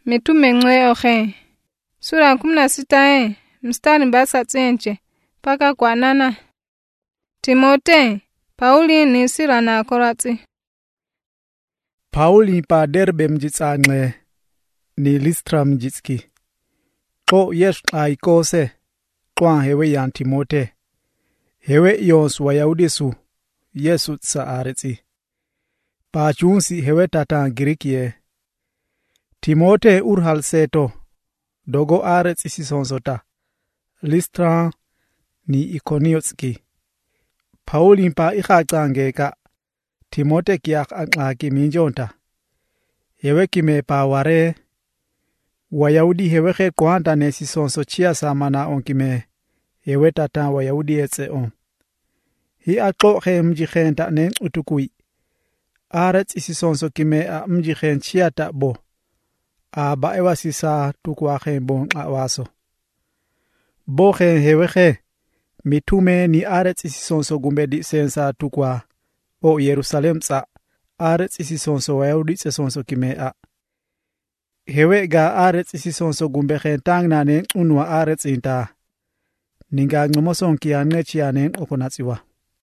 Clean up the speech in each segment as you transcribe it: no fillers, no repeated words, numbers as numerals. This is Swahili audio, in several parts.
Mitume ng'we ohe. Sura 16 mstari mbasa tsenche paka kwa nana. Timote, Pauli ni sira na korati. Pauli pa Derbe mjitsange ni Listra mjitski. Ko yesh aikose kwa hewe yan Timote. Hewe yons wayaudisu Yesu tsa aretsi. Pa chunsi hewe tata Girikie. Timote urhal seto dogo aretsi sisonsota. Listra ni Ikoniotski. Pauli pa ikachangeka Timote kiak anklaki minjonta. Hewe kime pa ware Wayahudi hewe khe kwanda ne sisonso chia samana onkime hewe tata Wayahudi etse on. Hi aklo khe mjikhenta ne utukui. Arets isisonso kime a mjikhen chia ta bo. A ba ewa sisa tukwa khe bon awaso. Bo khe hewe khe mitume ni arets isisonso gumbedi sensa tukwa o Yerusalem tsa arets isisonso Wayahudi tse sonso kime a. Hewe ga arets isisonso gumbe khe tang na ne unwa arets inta. Ninga ngumoson kia nechia ne okonatsiwa.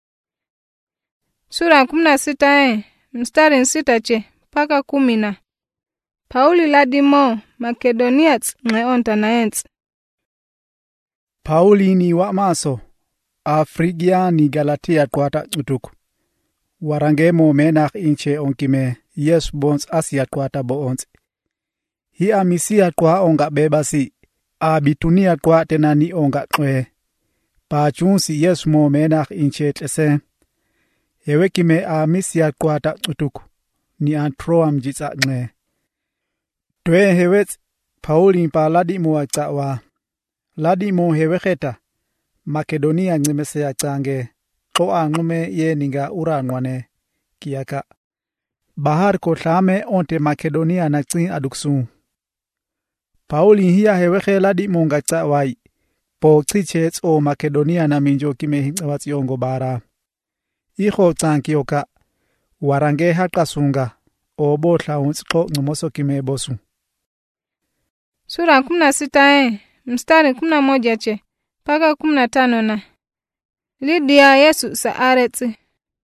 Sura 16 mstari 6 paka 10. Pauli ladimo Makedoniats ng'eonta naents. Pauli ni wa maso. Afrigia ni Galatia kwata utuku. Warangemo menach inche onkime yes bons Asia kwata bo ons. Hi amisia kwa onga bebasi. Bitunia kwa tenani onga kwe. Pa chunsi yes mo menach inche tese. Hewe kime amisia kwata utuku. Ni antroam jitsa nge. Twe hewet Pauli pa ladimo aktawa. Ladimo hewe kheta. Makedonia ngimese aktange. Ko ngume ye ninga urangwane kiaka. Bahar ko tlame onte Makedonia naktin aduksu. Pauli hiya hewe ladimo ngaktawai. Po tsichets o Makedonia na minjo kime hingawatsi ongo bara. Iho tsankioka. Warange hakasunga. O botla unsko ngumoso kime bosu. Sura 16 mstari 11 paka 15 na. Lidia Yesu sa aretsi.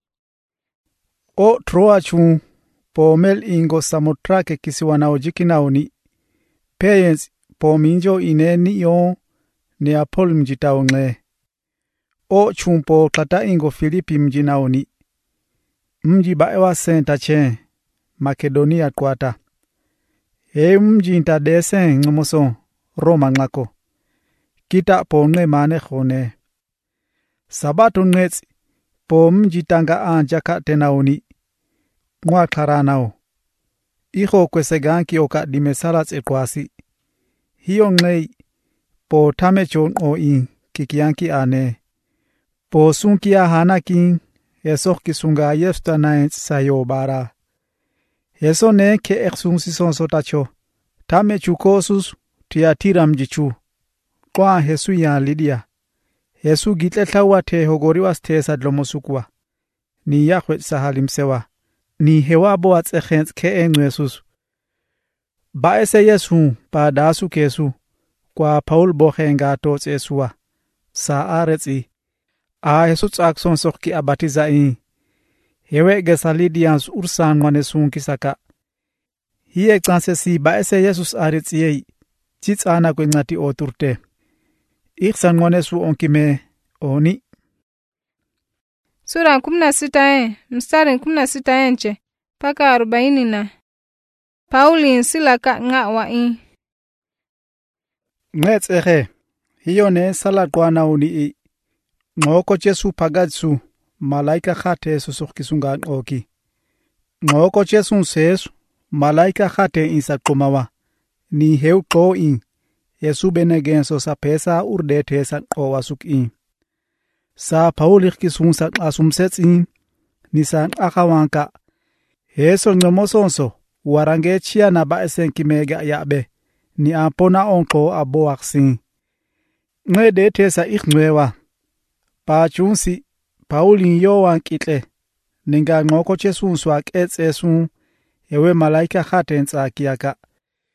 O troachu pomel ingo samotrake kisiwana ojikinaoni. Peyens pominjo ineni yo Neapol mjitaongle. O chumpo kata ingo Filipi mjinaoni. Mji baewa sentache Makedonia kwata. Mji intadese ngumoso Roma ngako. Kita ponge mane khone. Sabato ngets po mji tanga anjaka tenaoni. Ngwa karanao. Iho kweseganki oka dimesalas ekwasi. Hiyo ngei po tamechon o in kikianki ane. Po sunkia hanakin esok kisunga yefta naens sayo bara. Yeso ne ke eksun sisonso tacho. Tamechu kosus tiatira mjichu. Kwa Yesu ya Lidia. Yesu gitletlawa te hogoriwas te sadlomosukwa. Ni Yahweh sahalimsewa. Ni hewabo atsekhens ke Yesus. Baese Yesu pa dasu kesu. Kwa Paul bohenga tots Yesua. Sa aretsi. Yesu tsakson sokki abatiza in. Hewe gesalidians ursan wanesun kisaka. Hiye tsansesi baese Yesus aretsi chitsana kwenyati oturte. Iksan wanesu onkime oni. Sura 16 mstari 16 paka 40 na. Pauli insilaka nga wa in. Ngets hiyo ne salakwa na uni. Ngoko Jesu pagatsu malaika khate susukkisunga oki. Ngoko Jesu sesu malaika khate insakomawa. Ni heuko in. Yesu benegenso sa pesa urdete sa owasuk in. Sa Paulik kisunsa asumsets in. Nisan akawanka. Yeso ngomosonso. Warange chia na baesen kimega yabe. Ni apona onko aboaksin. Ngede tesa iknwewa. Pa chunsi Pauli yowan kitle. Ninga ngoko Jesu swak etsesun. Ewe malaika khatens akiaka.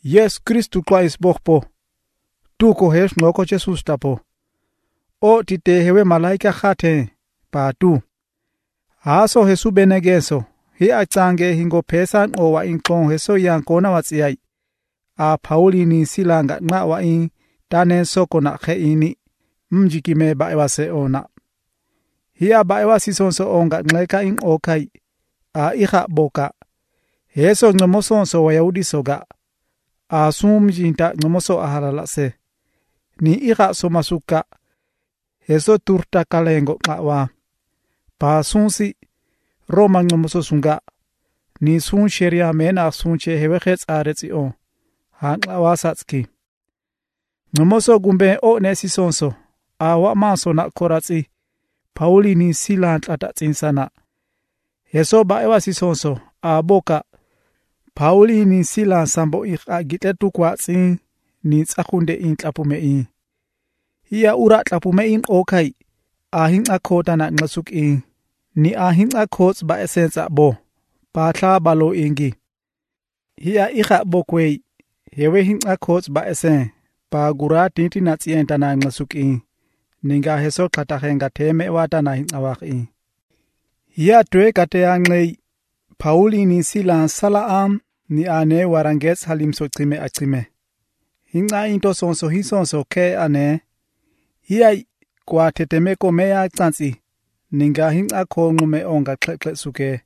Yes Kristu kwa isbokpo. Tuko hesh ngoko Jesus tapo. O tite hewe malaika khate pa tu. Haso hesu benegeso. Hi achange hingo pesa owa inklong heso yang kona watsiai. A Pauli ni silanga nga wa in tane soko na khe ini. Mjikime ba ewase ona. Hiya ba ewasi sonso onga ngleka in okai. A iha boka. Heso ngomosonso wa yaudi soga. A sumjinta ngomoso ahalala se. Ni iha somasuka. Heso turta kalengo ngawa. Pa sunsi. Roma ngomoso sunga. Ni sun sheria mena sunche hewekets aretsi on. Hangla wasatski. Ngomoso gumbe o nesi sonso. Awa maso na koratsi. Pauli ni silant atatsin sana. Heso ba ewasi sonso. A boka. Pauli ni sila sambo gitetu kwa tsin. Ni tsakunde in tlapume in. Hiya ura tlapume in okai. Ahin akota na ngasuk in. Ni ahin akots ba esensa bo. Patla balo ingi. Hiya iha bokwei. Hewe hin akots ba esen. Pa gura tinti na tsienta na ngasuk in. Ninga heso katahenga teme wata na hin awak in. Hiya tue kate anglei. Pauli ni sila salaam. Ni ane warangets halimso trime atrime. Hinga into sonso hisonso ke ane. Hiya kwa tetemeko mea tsansi. Ninga hinga kongume onga klekle suke.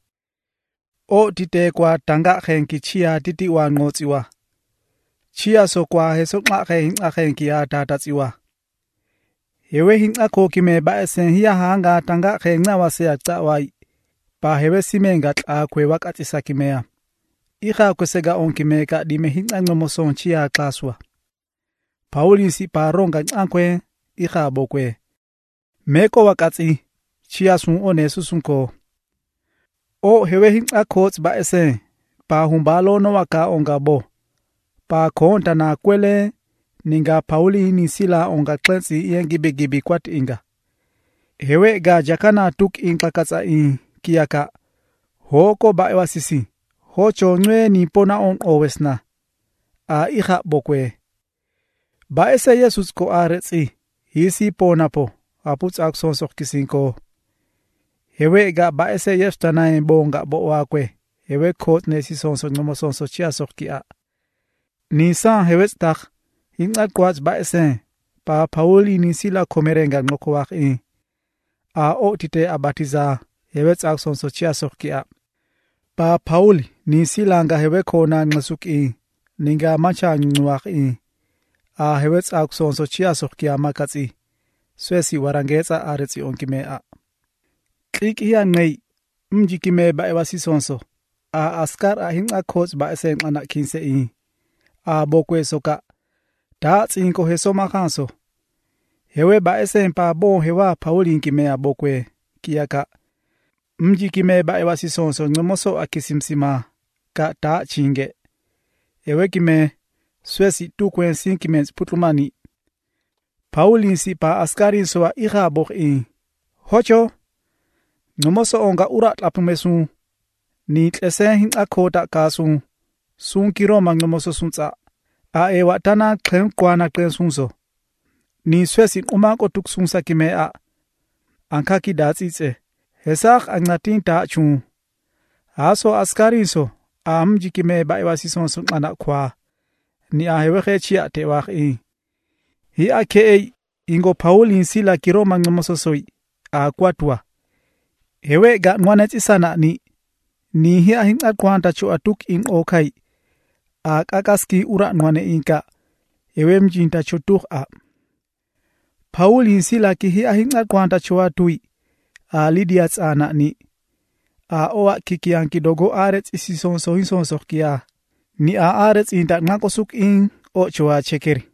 O tite kwa tanga khenki chia titi wa ngotsiwa. Chia so kwa heso ngake hinga khenki ya tatatsiwa. Hewe hinga kokime ba esen hiya hanga tanga khenga wase aktawai. Pa hewe simenga tla kwe wakatisakimea. Iha kwesega onkime ka dime hinga ngomoson chia klaswa. Pauli si paronga ankwe iha bokwe. Meko wakatsi chia sun one susunko. O hewe hinga kots ba esen. Pa humbalo no waka onga bo. Pa konta na kwele. Ninga Pauli ni sila onga klensi yengibigibi kwat inga. Hewe ga jakana tuk inga katsa in kiaka. Hoko ba ewasisi. Hocho nwe ni pona on owesna. A iha bokwe. Ba ese Jesus ko aretsi. Hisi pona po. Aputs akson sok kisinko. Hewe ga ba ese yes tanae bonga bo wakwe. Hewe kot nesi sonso ngomosonso chia sok kia. Nisan hewe stak. Hinga kwats ba ese. Pa Pauli ni sila komerenga ngoko wak in. A o tite abatiza. Hewe aksonso chia sok kia. Pa Pauli ni silanga hewe kona ngasuk in. Ninga macha nguwak in. A hewe aksonso chia sok kia makatsi. Swesi warangetsa aretsi onkime a. Klik hiya ngay. Mjikime ba ewasi sonso. A askar a hinga kots ba ese ngana kinse in. A bokwe soka. Ta tsinko heso makanso. Hewe ba ese pa bon hewa Pauli nkime a bokwe. Kiaka. Mjikime ba ewasi sonso ngomoso akisimsima. Ka ta chinge. Ewe kime. Swesi tukwen sinkime putlumani. Pauli si pa askarin soa iha bok in. Hocho. Ngomoso onga urat lapumesun. Ni tlesen hin akota kasun. Sun kiroma ngomoso sunsa. A ewa tana klen kwana klen sunso. Ni swesi umako tuk sunsa kime a. Ankaki datsitse. Hesak agnatin ta chun. Aso askarin so. A mjikime ba ewasi sonso ngana kwa. Ni a heweche chia te wak in. Hi a kei ingo Pauli sila kiroma ngomoso soi. A kwatua. Hewe ga nwanet isana ni. Ni hi a hinga kwanta cho atuk in okai. A kakaski ura nwane inka. Hewe mjinta cho tuk a. Pauli sila ki hi a hinga kwanta cho atui. A lidiats ana ni. A oa kikian kidogo arets isi sonso kia. Ni a arets inta ngakosuk in o cho a chekeri.